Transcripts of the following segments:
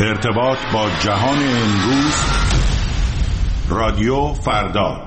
ارتباط با جهان امروز، رادیو فردا.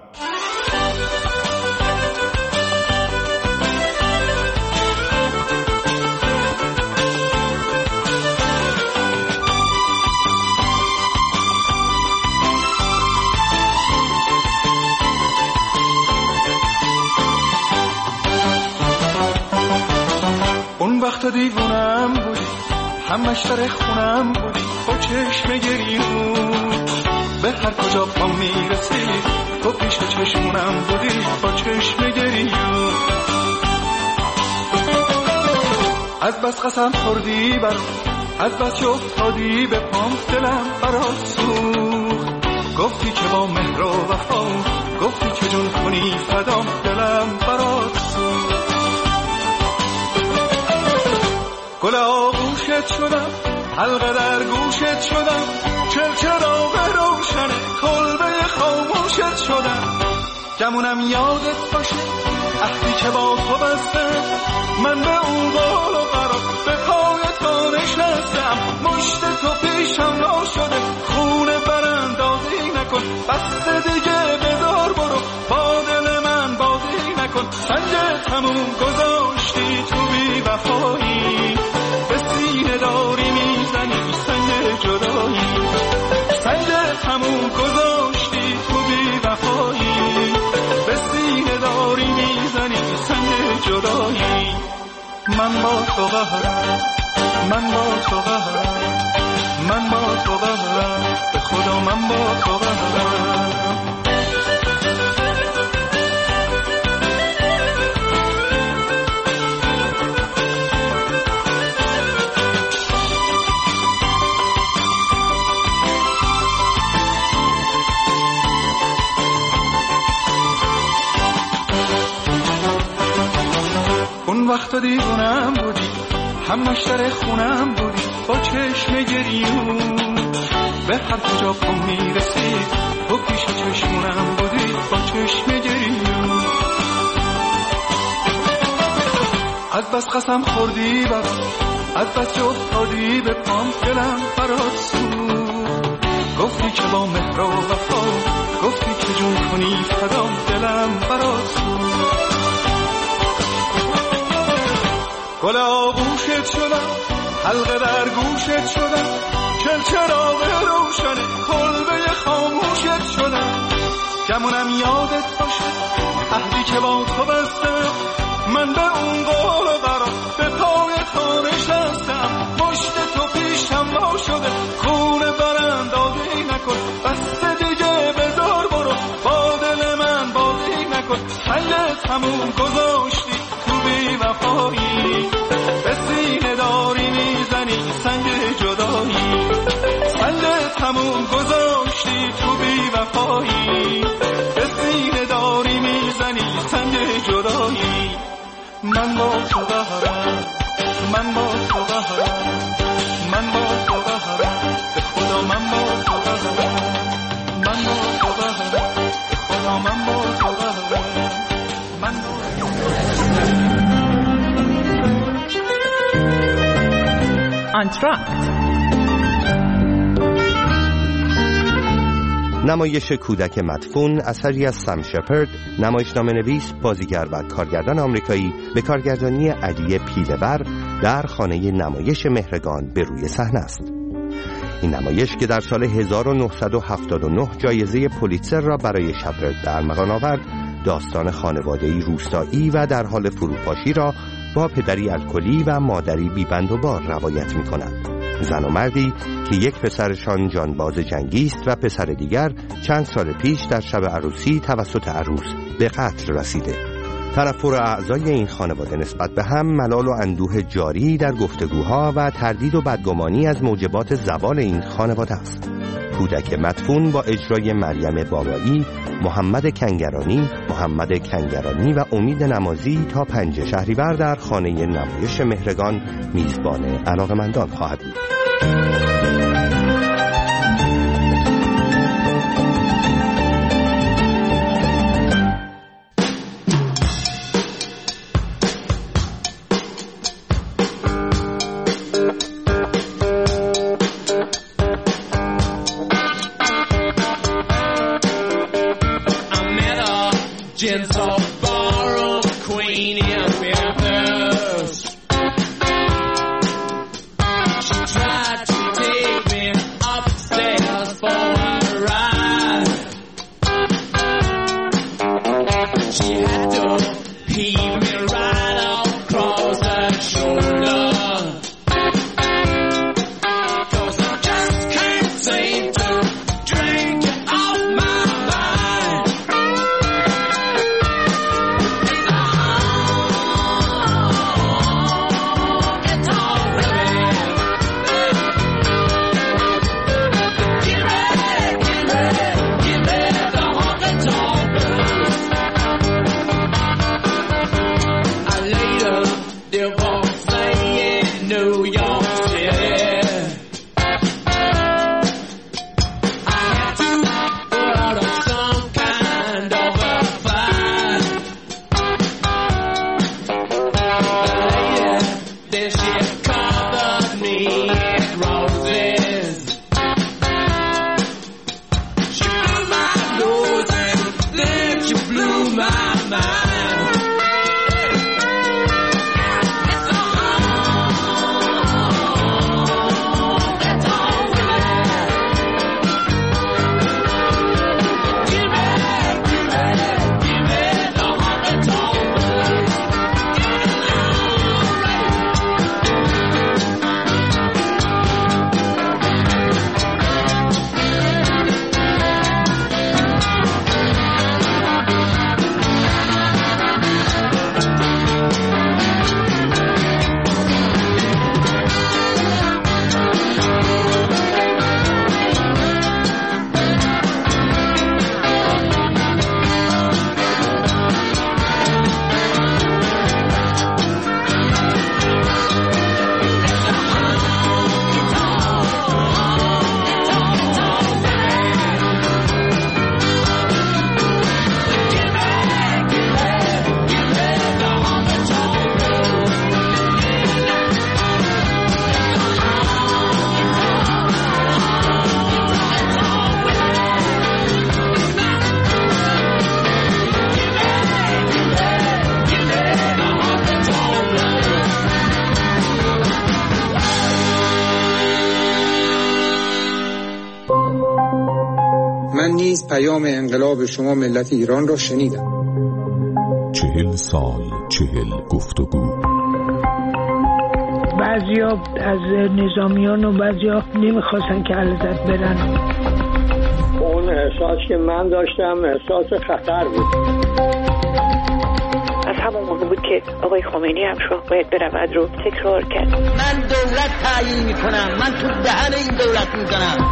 اون وقت دیوونم بودی، همش در خونم بودی، با چشم گریون به هر کجا پا میرسی تو پیش چشمونم بودی، با چشم گریون. از بس قسم خوردی برام، از بس که افتادی به پام، دلم برات سوخت. گفتی که با مهر و وفا، گفتی که جون کنی فدام، دلم برات سوخت. گل آغوشت شدم، حلقه در گوشت شدم، چراغ روشنه کلبه خاموشت شدم. گمونم یادت باشه عهدی که با تو بستم، من به اون قول و قرار به پای تو نشستم. مشت تو پیشم را شده، خونه براندازی نکن، بسته دیگه بذار برو، با دل من بازی نکن. سنگ تموم گذاشتی تو بی وفایی، به سینه داری میزنی سنگ جدایی. سنگ تموم گذاشتی تو بی وفایی، به سینه داری میزنی سنگ جدایی. من با تو قهرم، من با تو قهرم، من با تو قهرم، به خدا من با تو قهرم. اون وقت دیوونم بودی، همش در خونم بودی، با چشم گریون به هر کجا پا میرسی تو پیش چشمونم بودی، با چشم گریون. از بس قسم خوردی برام، از بس که افتادی به پام، دلم برات سوخت. گفتی که با مهر و وفا، گفتی که جون کنی فدام، دلم برات سوخت. گل آغوشت شدم، حلقه در گوشت شدم، چراغ روشنه کلبه خاموشت شدم. گمونم یادت باشه عهدی که با تو بستم، من به اون قول و قرار به پای تو نشستم. مشت تو پیشم وا شده، خونه براندازی نکن، بسته دیگه بذار برو، با دل من بازی نکن. سنگ تموم گذاشتی تو بی وفایی، به سینه داری میزنی سنگ جدایی. سنگ تموم گذاشتی تو بی وفایی، به سینه داری میزنی سنگ جدایی. من با تو قهرم، من با تو قهرم، من با تو قهرم، به خدا من با تو قهرم. من با تو قهرم، به خدا من با تو قهرم، من با تو قهرم. انتراکت، نمایش کودک مدفون اثری از سم شپرد، نمایشنامه‌نویس، بازیگر و کارگردان آمریکایی، به کارگردانی علی پیله‌ور، در خانه نمایش مهرگان به روی صحنه است. این نمایش که در سال 1979 جایزه پولیتزر را برای شپرد در ارمغان آورد، داستان خانواده‌ای روستایی و در حال فروپاشی را با پدری الکلی و مادری بیبند و بار روایت می‌کند. زن و مردی که یک پسرشان جانباز جنگی است و پسر دیگر چند سال پیش در شب عروسی توسط عروس به قتل رسیده. تنفر اعضای این خانواده نسبت به هم، ملال و اندوه جاری در گفتگوها و تردید و بدگمانی از موجبات زوال این خانواده است. کودک مدفون با اجرای مریم بابایی، محمد کنگرانی و امید نمازی تا 5 شهریور در خانه نمایش مهرگان میزبان علاقه‌مندان خواهد بود. gentle ballroom queen in Memphis. She tried to take me upstairs for a ride. She had to heave me right across her shoulder. من نیز پیام انقلاب شما ملت ایران را شنیدم. 40 سال 40 گفتگو. بعضیا از نظامیان و بعضیا نمیخواستن که علیزاده برن. اون احساس که من داشتم احساس خطر بود. از همون موقع بود که آقای خمینی هم شاه باید برود رو تکرار کرد. من دولت تعیین میکنم، من تو دهن این دولت میکنم.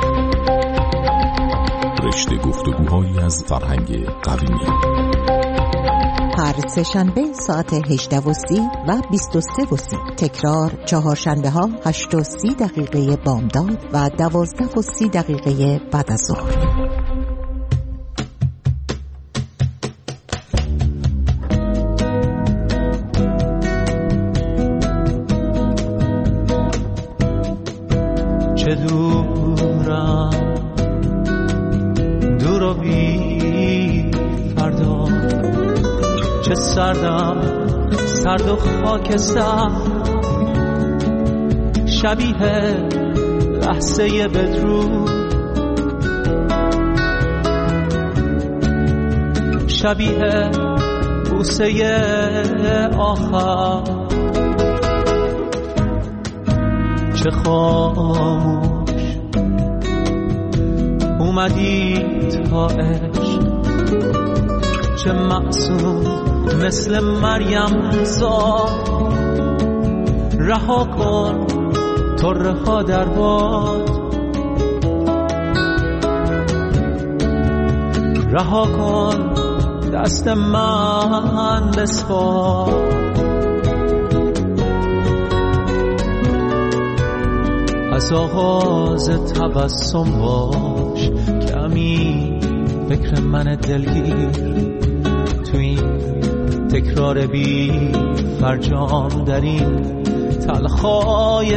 رشته گفتگوهایی از فرهنگ قومی. هر سه‌شنبه ساعت 18:30 و 23:30. تکرار چهارشنبه ها 8:30 بامداد و 12:30 بعد از ظهر. چه دورم دور و بی فردا، چه سردم سرد و خاکستر، شبیه لحظه بدرود، شبیه بوسه آخر، چه خاموش اومدی تا عشق، چه معصوم مثل مریم زاد، رها کن طره ها در باد، رها کن دست من بسپار، از آغاز تبسم باش کمی فکر من دلگیر، تو این تکرار بی فرجام در این تلخای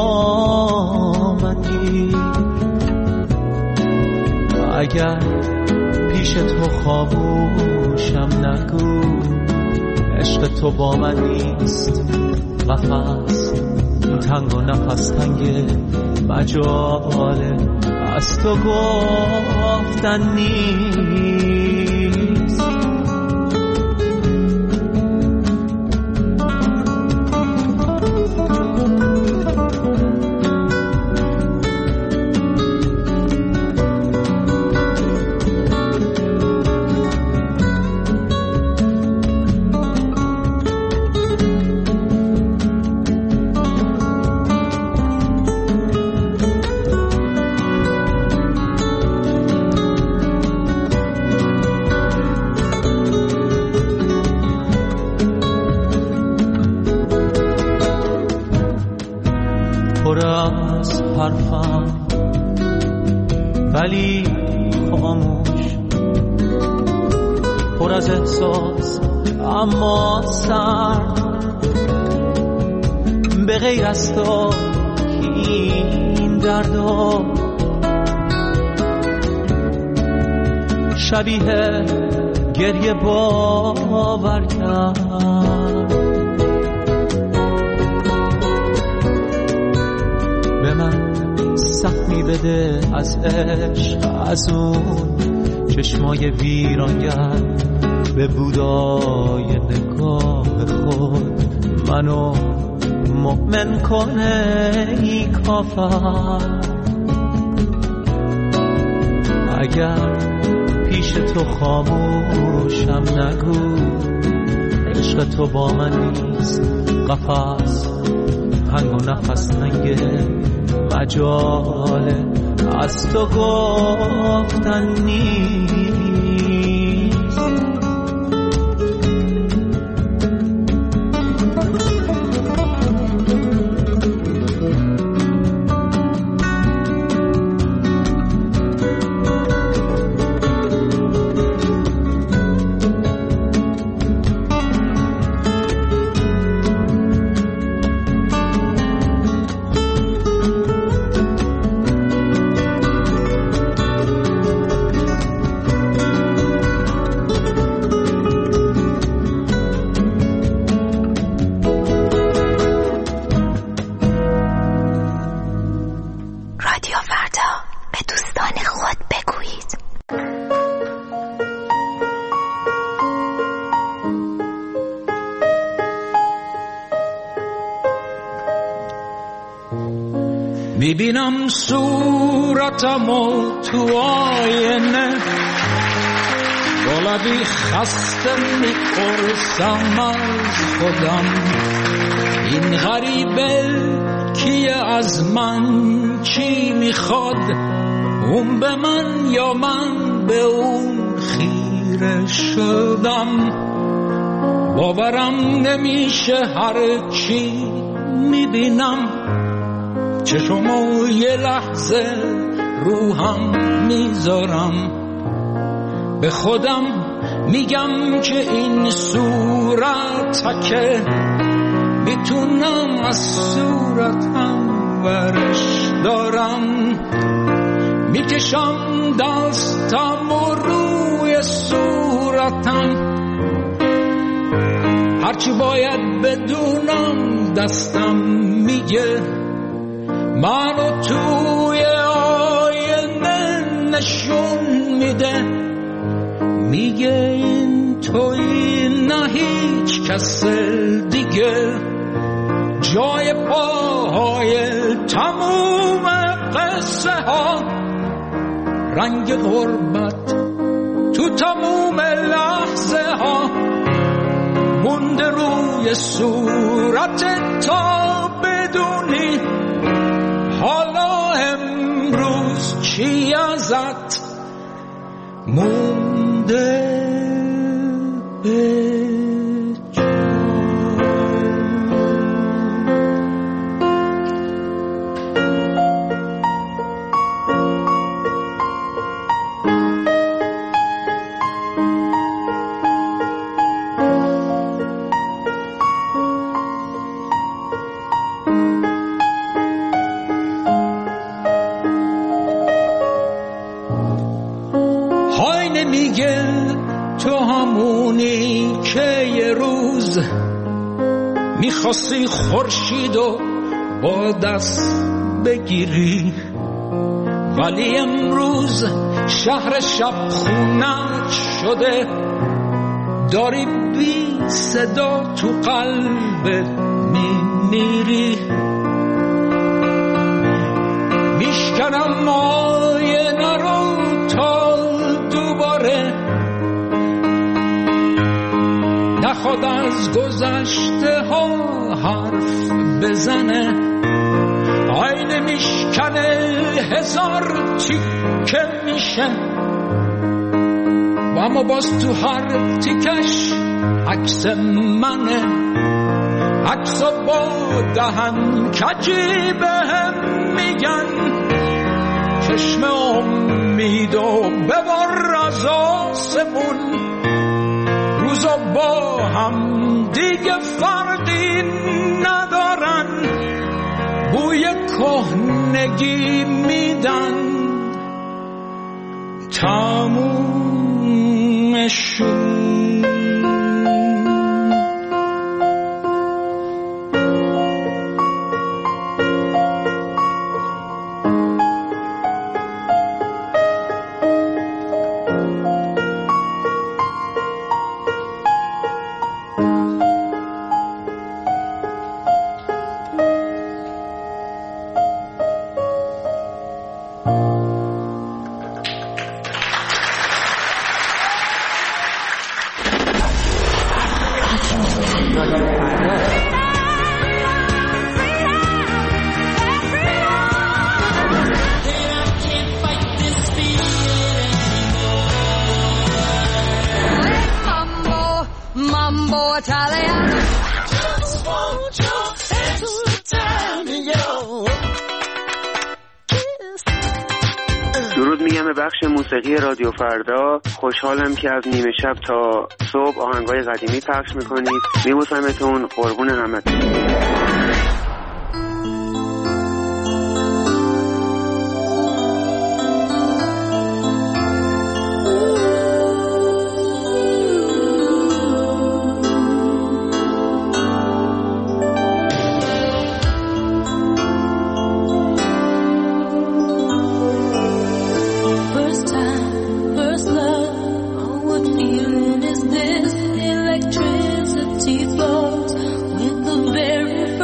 دامنگیر. اگر پیش تو خاموش فراموشم نگو، عشق تو با من نیست. قفس تنگ و نفس تنگ مجاله از تو گفتن نیست. ولی خاموش، پر از احساس اما سرد، به غیر از تو این دردا شبیه گریه باور کرد. به من سهمی بده از عشق، از اون چشمای ویرانگر، به بودای نگاه خود منو مؤمن کنه ای کافر. اگر پیش تو خاموشم نگو، عشق تو با من نیست. قفس تنگ و نفس تنگ مجاله از تو گفتن نیست. میبینم صورتمو تو آینه، با لبی خسته میپرسم از خودم، این غریبه کیه، از من چی میخواد، اون به من یا من به اون خیره شدم. باورم نمیشه هر چی میبینم، چشمو یه لحظه روحم میذارم، به خودم میگم که این صورت که میتونم از صورتم ورش دارم. میکشم دستم و روی صورتم، هرچی باید بدونم دستم میگه، منو توی آینه نشون میده، میگه این توی نه هیچ کس دیگه، جای پاهای تموم قصه ها، رنگ غربت تو تموم لحظه ها، مونده روی صورت تا بدونی حالا امروز چی ازت مونده به میگه میخواستی خورشیدو با دست بگیری، ولی امروز شهر شب خونت شده، داری بی صدا تو قلبت میمیری. میشکنم آینه رو تا دوباره نخواد از گذشته ها حرف بزنه، آینه میشکنه هزار تیکه میشه، و اما باز تو هر تیکش عکس منه، عکس با دهن کجی بهم میگن چشم امیدو ببر از آسمون، روزا با هم دیگه فرقی ندارن، بوی کهنگی میدن تمومشون. درود میگم به بخش موسیقی رادیو فردا. خوشحالم که از نیمه شب تا صبح آهنگای قدیمی پخش میکنید. میبوسمتون، قربون همتون. Electricity flows with the very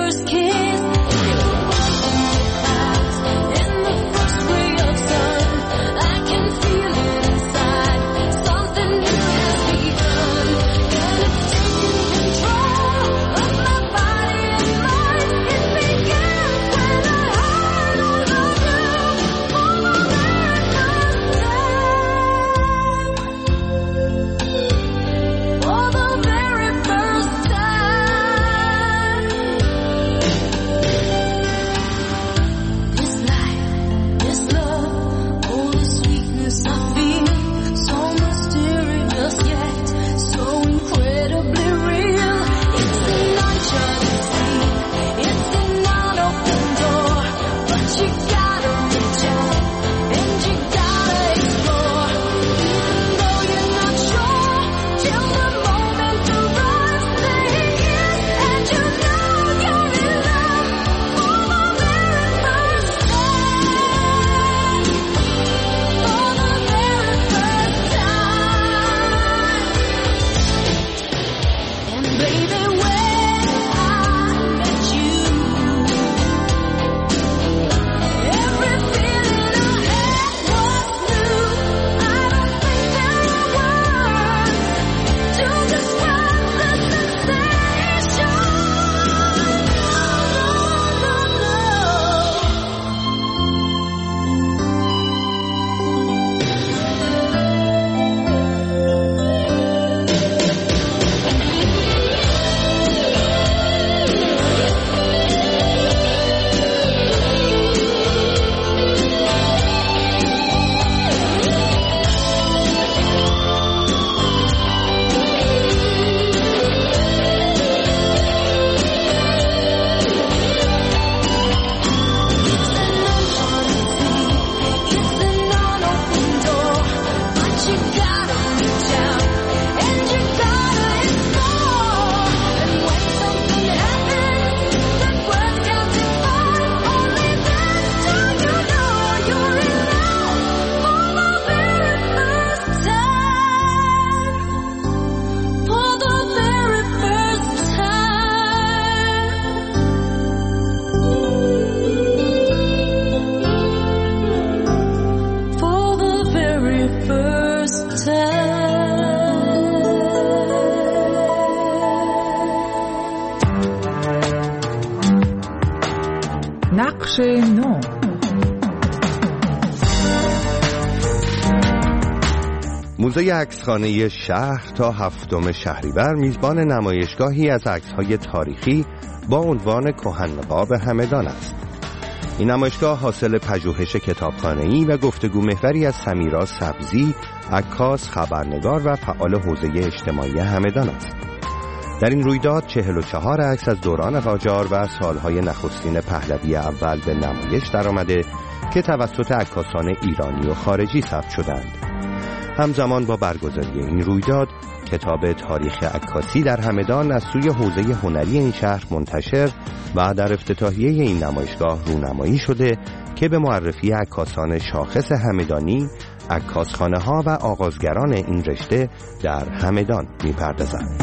موزه عکسخانه شهر تا 7 شهریور میزبان نمایشگاهی از عکس‌های تاریخی با عنوان کهن‌نقاب همدان است. این نمایشگاه حاصل پژوهش کتابخانه‌ای و گفتگو محوری از سمیرا سبزی، عکاس، خبرنگار و فعال حوزه اجتماعی همدان است. در این رویداد 44 عکس از دوران قاجار و سالهای نخستین پهلوی اول به نمایش درآمده که توسط عکاسان ایرانی و خارجی ثبت شدند. همزمان با برگزاری این رویداد کتاب تاریخ عکاسی در همدان از سوی حوزه هنری این شهر منتشر و در افتتاحیه این نمایشگاه رونمایی شده که به معرفی عکاسان شاخص همدانی، عکاسخانه ها و آغازگران این رشته در همدان می‌پردازند.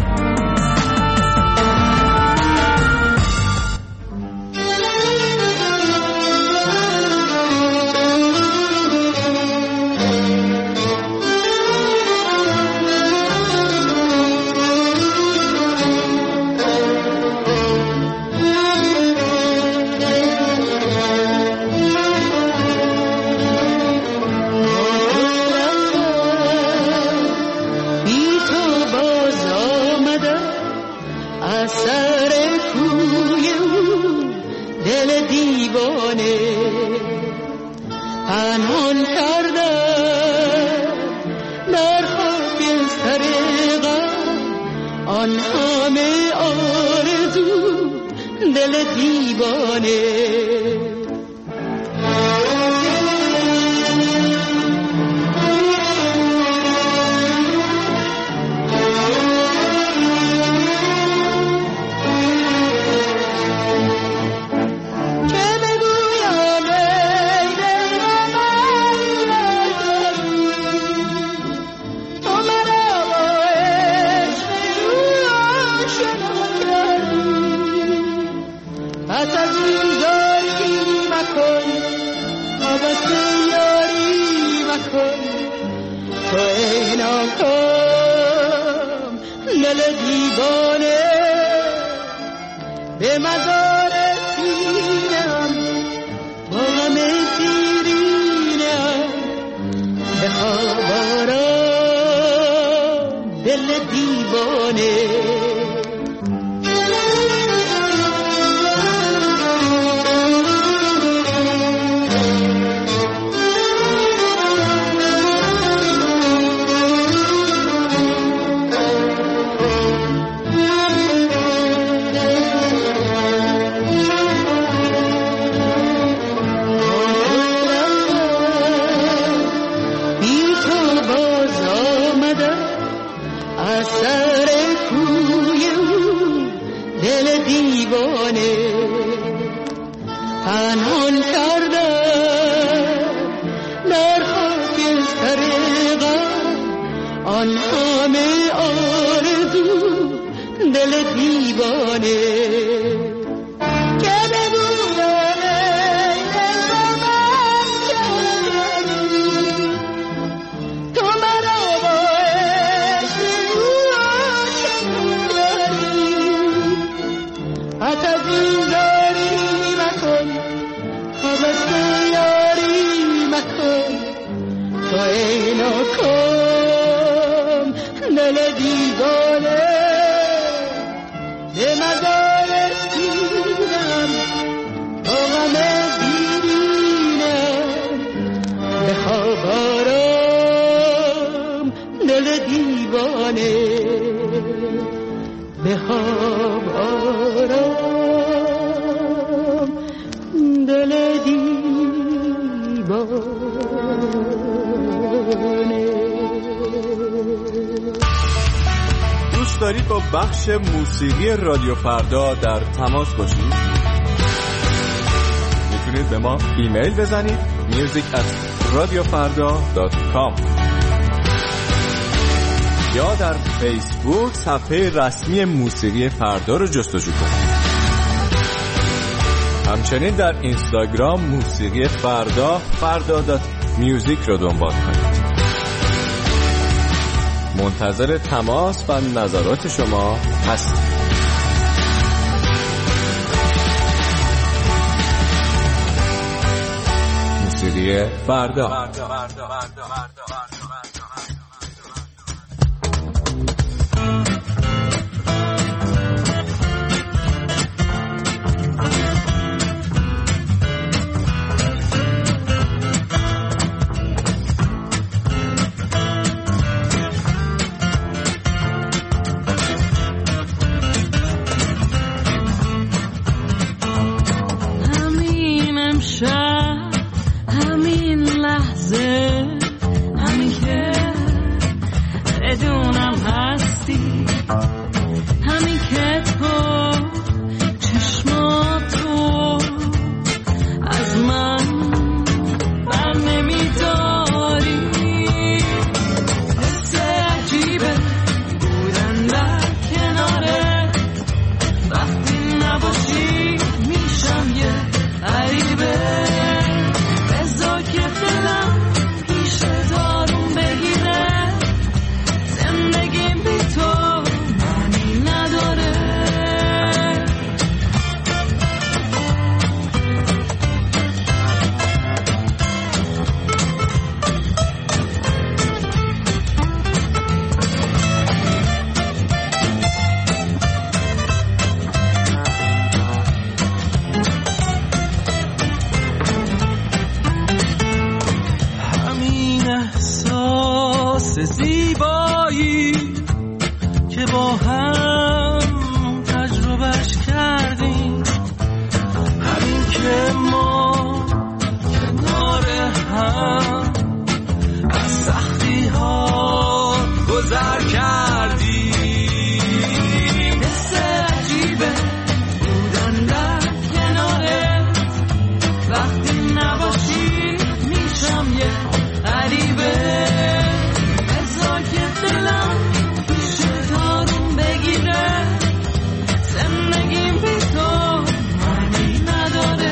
دوست دارید با بخش موسیقی رادیو فردا در تماس باشید؟ میتونید به ما ایمیل بزنید music@radiofarda.com یا در فیسبوک صفحه رسمی موسیقی فردا رو جستجو کنید. همچنین در اینستاگرام موسیقی فردا.music رو دنبال کنید. منتظر تماس و نظرات شما هستیم. موسیقی فردا. حس زیبایی که با هم تجربهش کردیم، همین که ما کنار هم از سختی ها گذر کردیم. حس عجیبه بودن در کنارت، وقتی نباشی میشم یه غریبه. بذار که دلم پیشت آروم بگیره، زندگیم بی تو معنی نداره.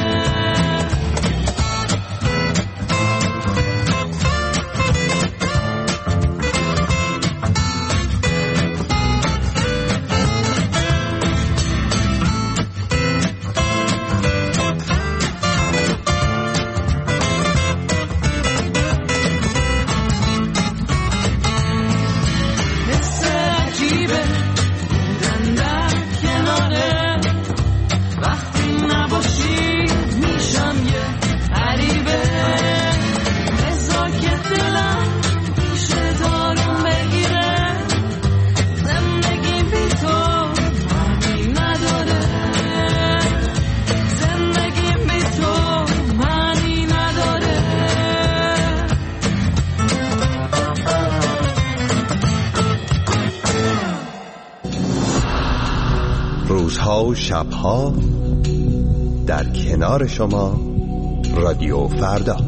روزها و شبها در کنار شما، رادیو فردا.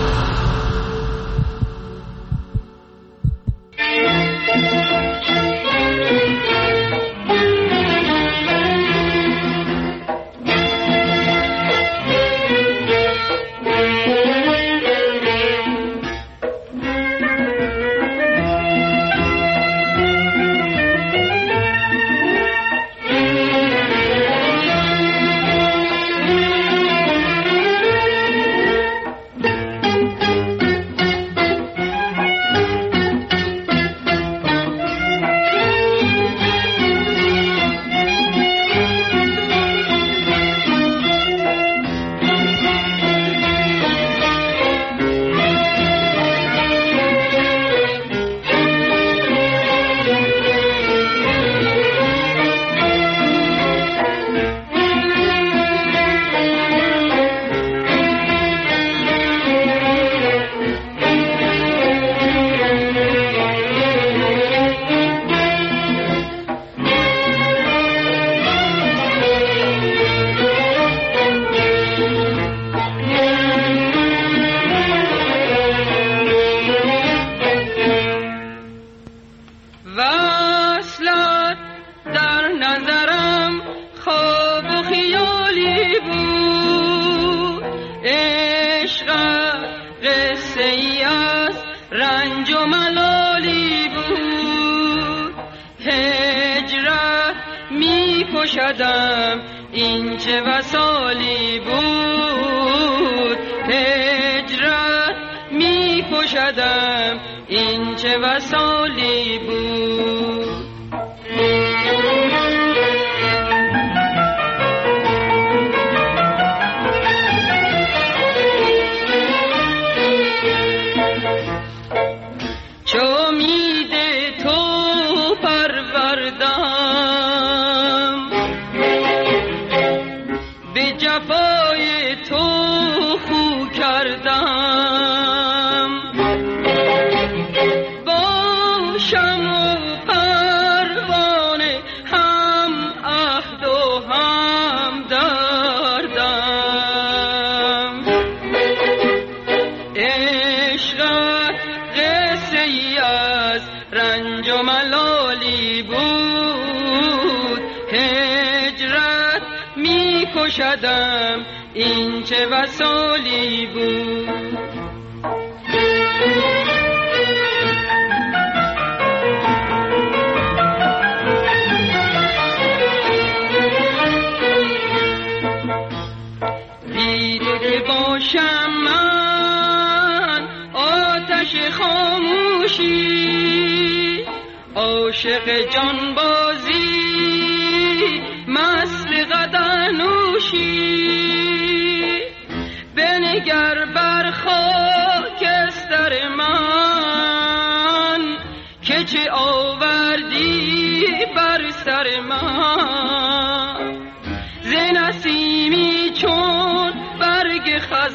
این چه وصالی بود، هجرت می کشدم، این چه وصالی بود. کشدم، این چه وصالی بود. بی تو که باشم من آتش خاموشی، عاشق جانبازی، مست قدر نوشی. بنگر بر خاکستر من چه آوردی بر سر من ز نسیمی چون برگ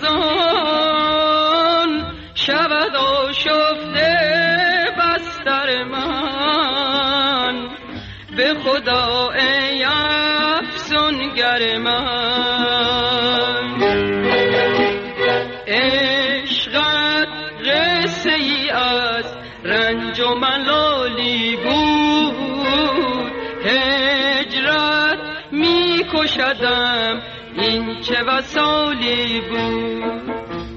خزان شود آشفته بستر من به خدا ای افسونگر من عشقت قصه ای از رنج و ملالی بود هجرت می کشدم این چه وصالی بود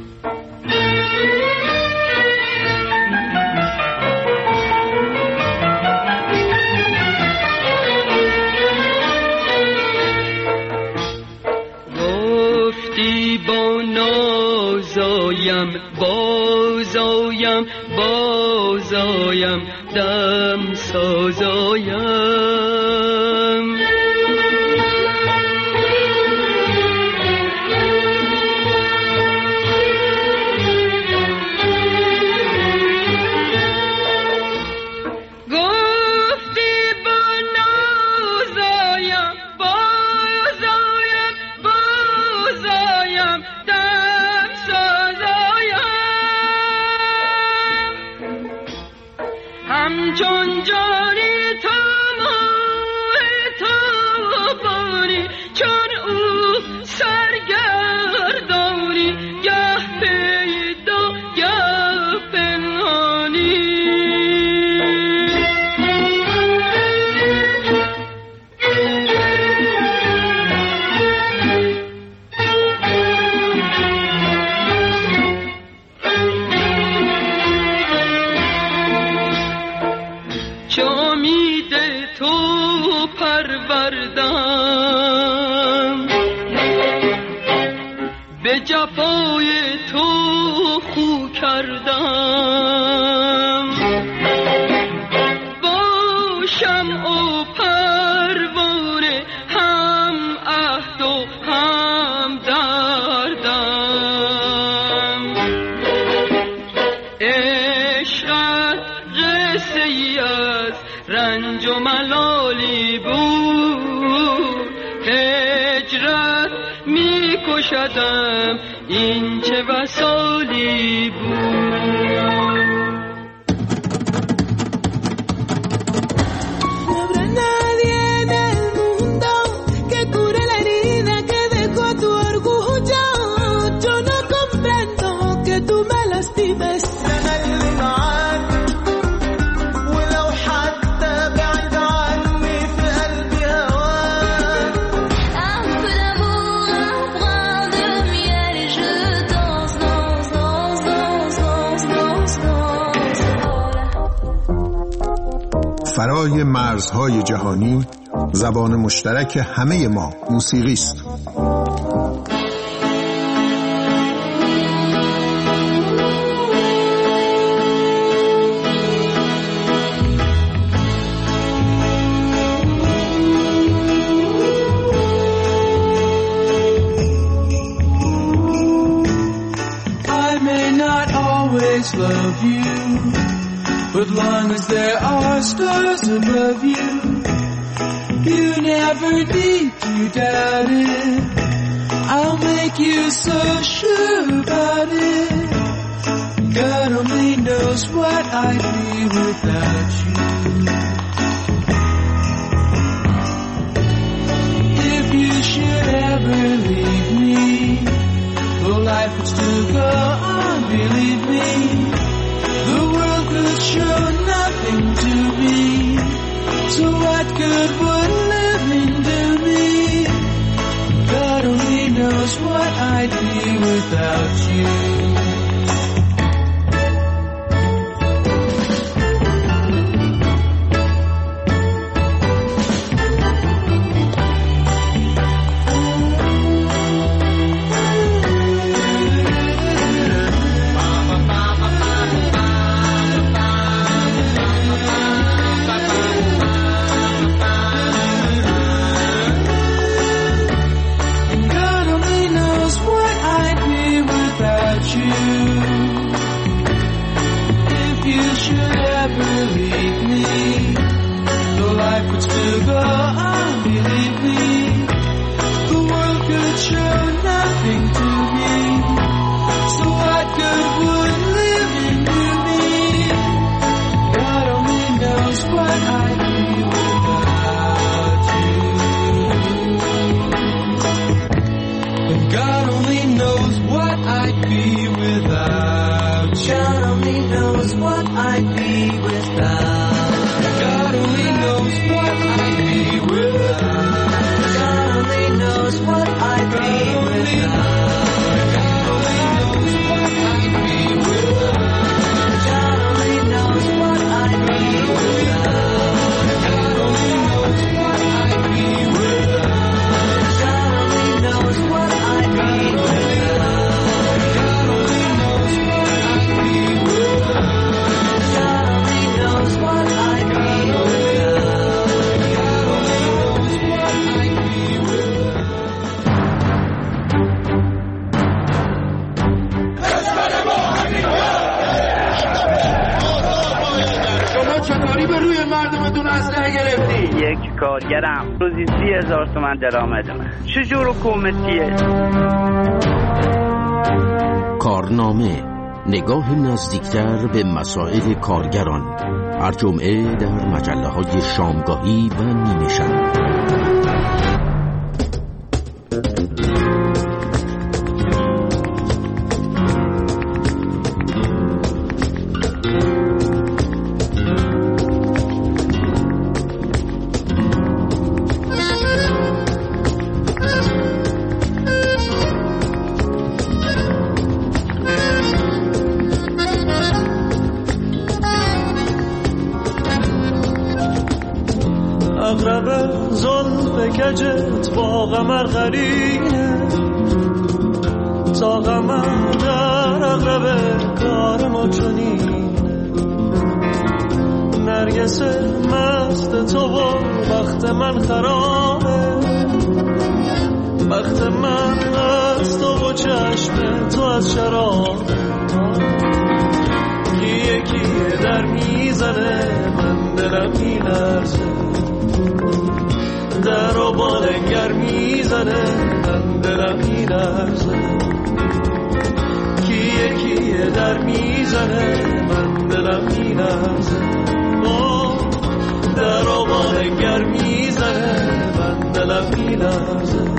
گفتی با نازایم بازایم بازایم دم سازایم همچون جانی تابانی چون او سرگردانی گه پیدا گه پنهانی به جفای تو خو کردم با شمع و پروانه هم عهد و هم دردم عشقت قصه ای از رنج و ملالی بود هجرت می کشدم این چه وصالی بود فرای مرزهای جهانی زبان مشترک همه ما موسیقی است. I may not always love you, but long as there are stars above you, you never need to doubt it. I'll make you so sure about it. God only knows what I'd be without you. If you should ever leave me, though life would still go on, believe me, the world could show nothing to me. So what good would living do me? God only knows what I'd be without you. God only knows what I'd be without. God only knows what I'd be without. God only knows what I'd be without. God only knows what I'd be without. God only knows what I'd be without. God only knows what I'd be without. God only knows what I'd be without. God only knows what I'd be without. God only knows what I'd be چطوری به روی مردمتون اسلحه گرفتی؟ یک کارگرم روزی 30,000 تومان درآمدمه. چجور حکومتیه؟ کارنامه، نگاه نزدیکتر به مسائل کارگران، هر جمعه در مجله‌های شامگاهی و نیمه شب. اغرب زلف کجت با قمر قرینه، تا قمر در اغرب کار ما چنینه. نرگس مست تو و بخت من خرابه، بخت من از تو و چشم تو از شرابه. یکی در میزنه من دلم میلرزه، در و بالنگر میزنه من دلم میلرزه. یکی در میزنه من دلم میلرزه، در و بالنگر میزنه من دلم میلرزه.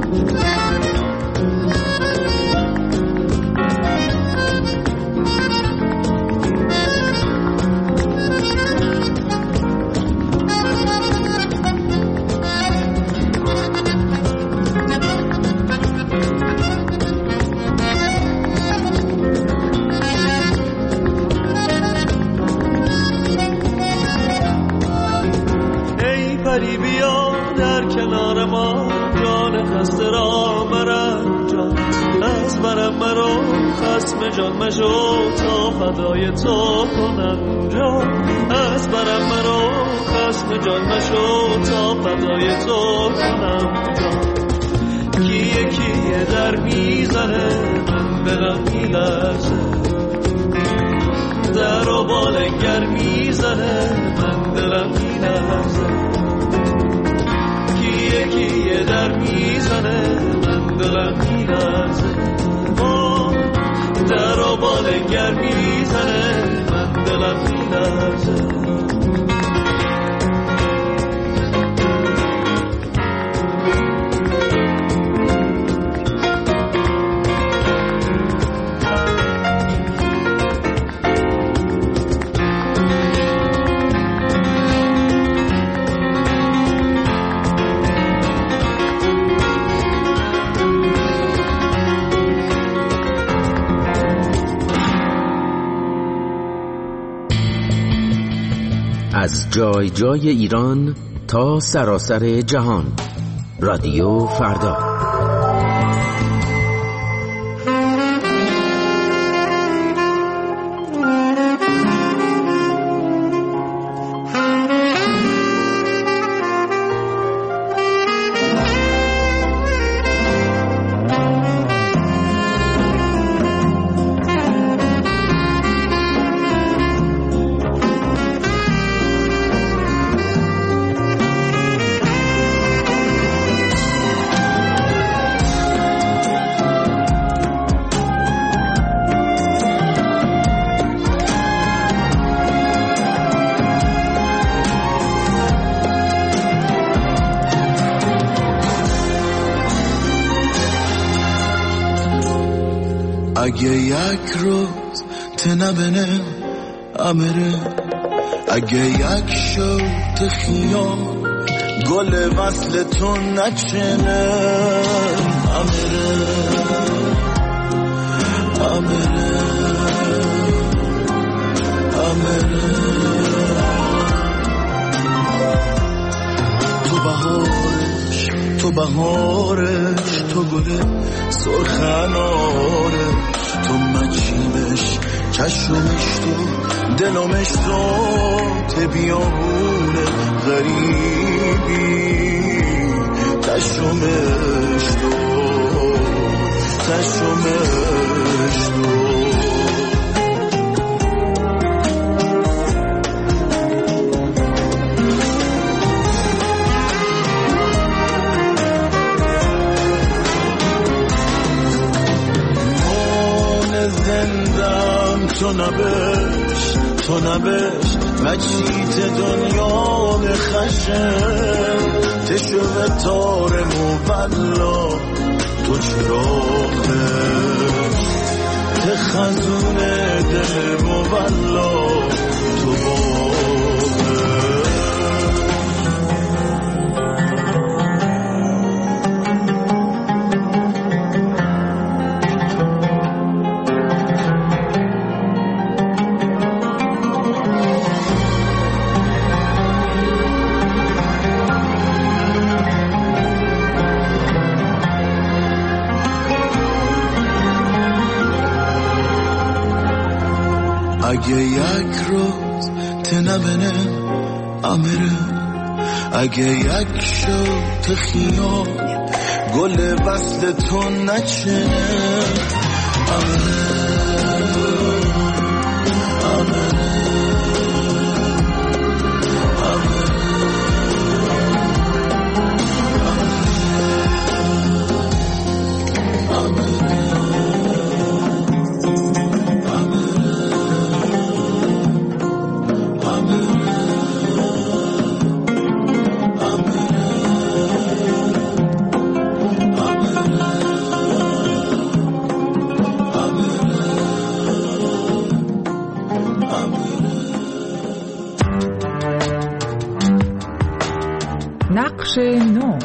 پری بیا در کنار ما، جان خسته را مرنجان. از برم مرو خسم جان مشو، تا فدای تو کنم جان. از برم مرو خسم جان مشو، تا فدای تو کنم جان. یکی در میزنه من دلم میلرزه، در و بالنگر میزنه من دلم میلرزه. یکی در میزنه من دلم میلرزه، در و بالنگر میزنه من دلم میلرزه. از جای جای ایران تا سراسر جهان، رادیو فردا. اگه یک روز تنبنه امره، اگه یک شوت خیال گل وصل تو نچنه امره امره امره. تو بهارش تو گل سرخ انارش، تو مچیمش چشمش تو دلمش تو بیابون غریبی، چشمش تو تو نبش مچیت دنیا خشم، تشوه تار مولا تو چراغه، تخزون دل مولا تو باغه. اگه یک روز تنبنه امره، اگه یک شوت خیال گل وصل تو نچنه امره امره نقش نو.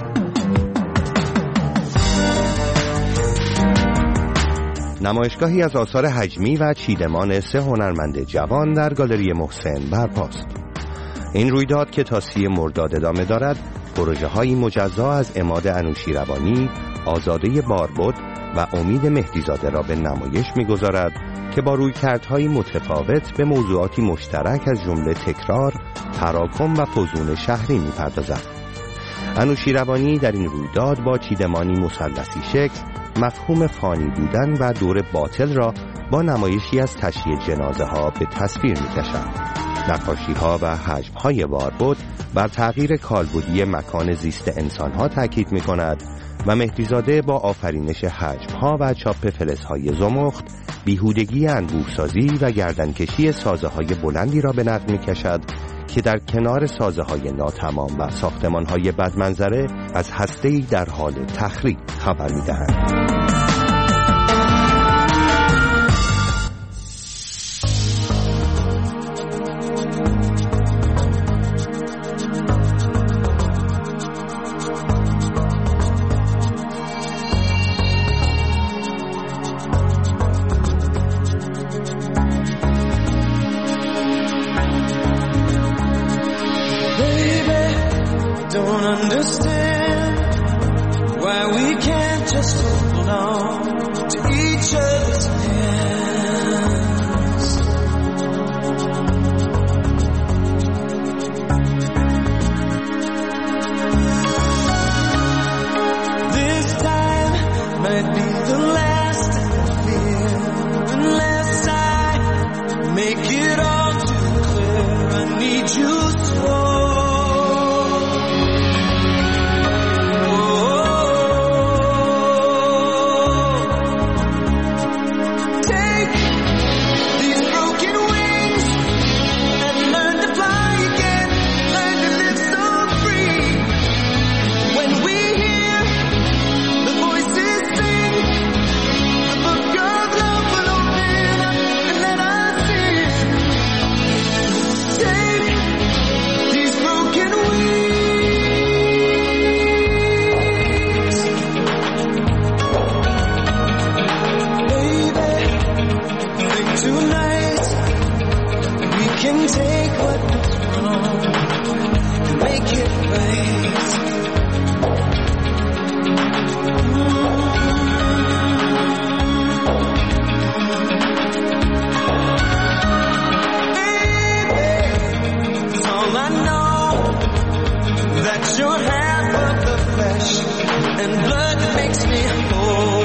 نمایشگاهی از آثار هجمی و چیدمان 3 هنرمند جوان در گالری محسن برپاست. این رویداد که تا 30 مرداد ادامه دارد، پروژه‌های مجزا از عماد انوشیروانی، آزاده باربد و امید مهدیزاده را به نمایش می‌گذارد که با رویکردهای متفاوت به موضوعاتی مشترک از جمله تکرار، تراکم و فزون شهری می‌پردازد. انوشیروانی در این رویداد با چیدمانی مثلثی شکل مفهوم فانی بودن و دور باطل را با نمایشی از تشییع جنازه ها به تصویر می‌کشد. نقاشی ها و حجم های باربد بر تغییر کالبدی مکان زیست انسان ها تاکید می‌کند و مهدیزاده با آفرینش حجم ها و چاپ فلزهای زمخت بیهودگی انبوه‌سازی و گردنکشی سازه های بلندی را به نقد می‌کشد که در کنار سازه های ناتمام و ساختمان های بدمنظره از هسته‌ای در حال تخریب خبر می‌دهند. can take what was wrong and make it right. Baby, it's all I know, that you're half of the flesh and blood that makes me whole.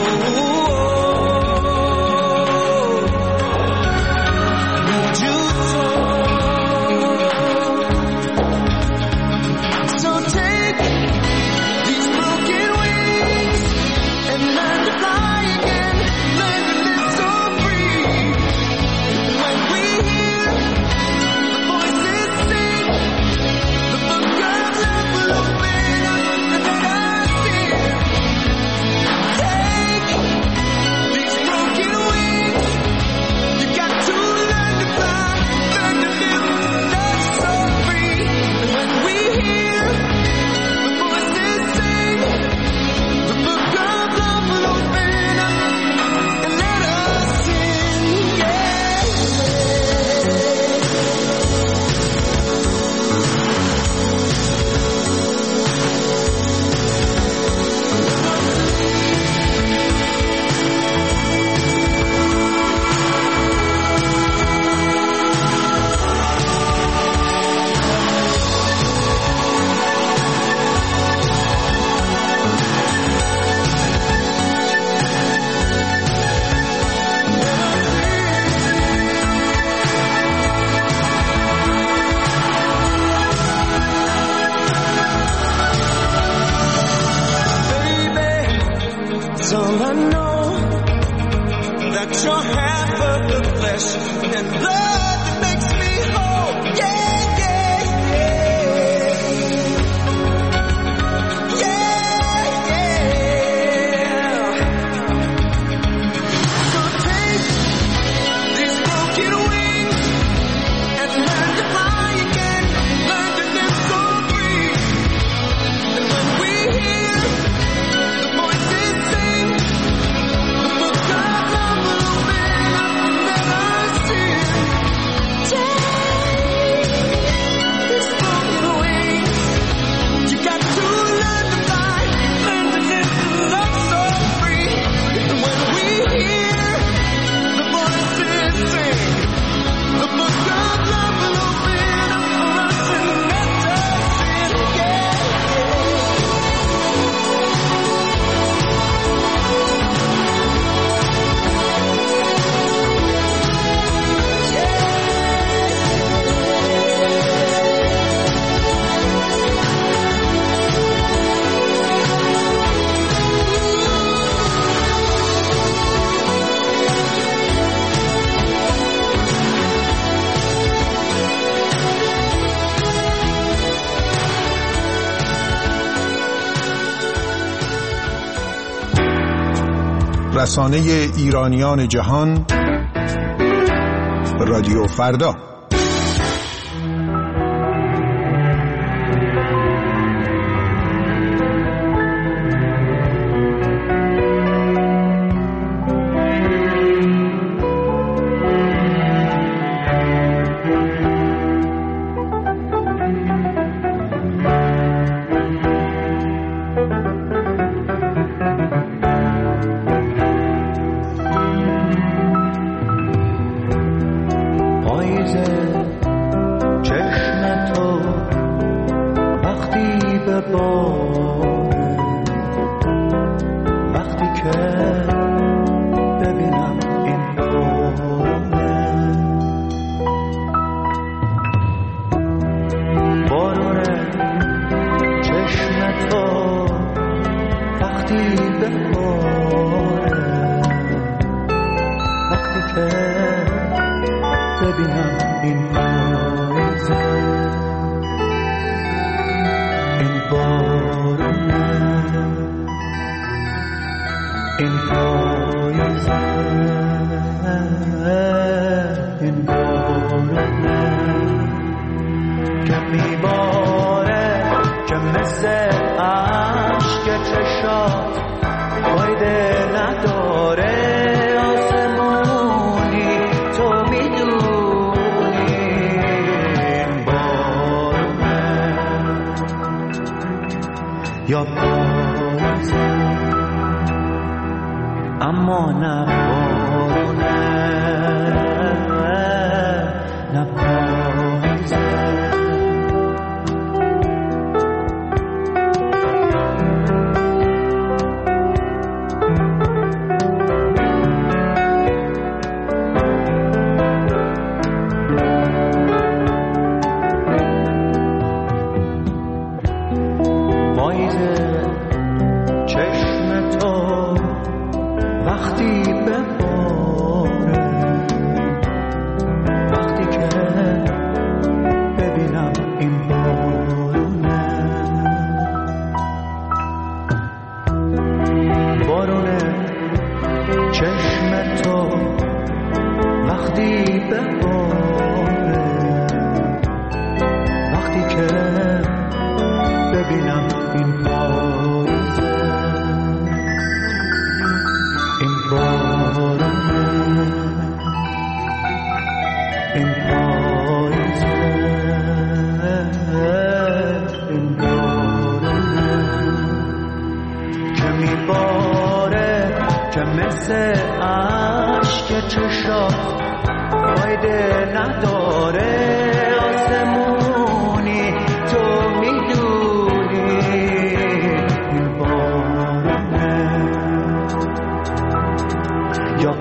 رسانه ایرانیان جهان، رادیو فردا. نداره آسمونی تو میدونی یا پاییزه اما نه بارونه نه پاییزه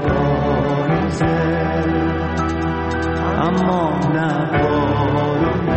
اما نه بارونه